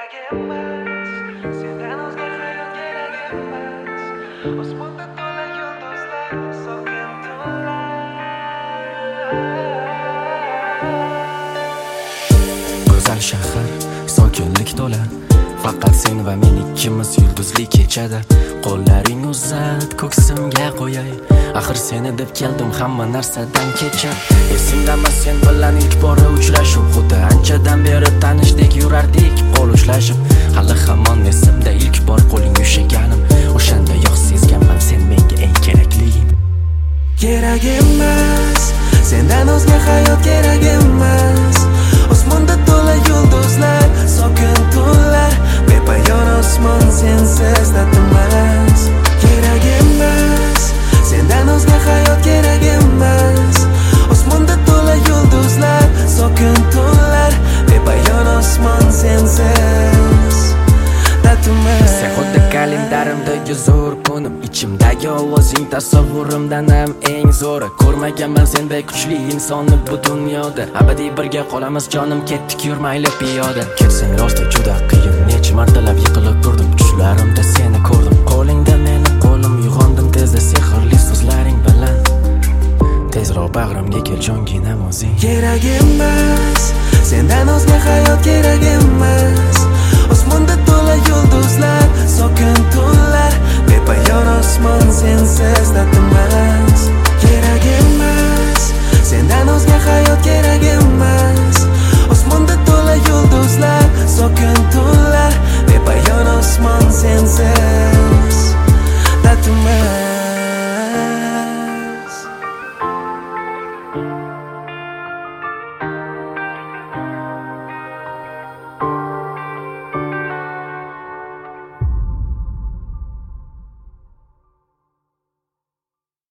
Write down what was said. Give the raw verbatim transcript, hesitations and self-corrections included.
kerak emas, sendan o'zga hayot kerak emas. Osmonda to'la yulduzlar, sokin tunlar. Go'zal shahar, sokinlik to'la. Faqat sen va men ikkimiz yulduzli kechada. Qo'llaring uzat, ko'ksimga qo'yay. Axir seni deb keldim hamma narsadan kechar. Esingdami sen bilan ilk bora uchrashuv? Xuddi anchadan beri tanishdik, yurardik qo'l ushlashib. Hali hamon esimda ilk bor qo'ling ushlaganim. O'shanda yo'q sezganman sen menga eng kerakligim. Kerak emas, sendan o'zga hayot kerak emas. Osmonda to'la yulduzlar, sokin tunlar. Bepoyon osmon sensiz tatimas. Kerak emas, sendan o'zga hayot kerak emas. Osmonda to'la yulduzlar, sokin tunlar. Bepoyon osmon sensiz tatimas. Sen xuddi kalendarimdagi zo'r kunim, ichimdagi ovozing tasavvurimdan ham eng zo'ri. Ko'rmaganman sendek kuchli insonni bu dunyoda. Abadiy birga qolamiz jonim, ketdik yurmayli piyoda. Ketsang rosti juda qiyin, necha martalab yiqilib turdim, tushlarimda seni ko'rdim. Qo'lingda meni qo'lim, uyg'ondim tezda sehrli so'zlaring bilan. Tezroq bag'rimga kel jonginam o'zing. Kerak emas, sendan o'zga hayot kerak emas. Osmonda to'la yulduzlar, sokin tunlar. Bepoyon osmon sensiz tatimas. Kerak emas, sendan o'zga hayot kerak emas. Osmonda to'la yulduzlar, sokin tunlar.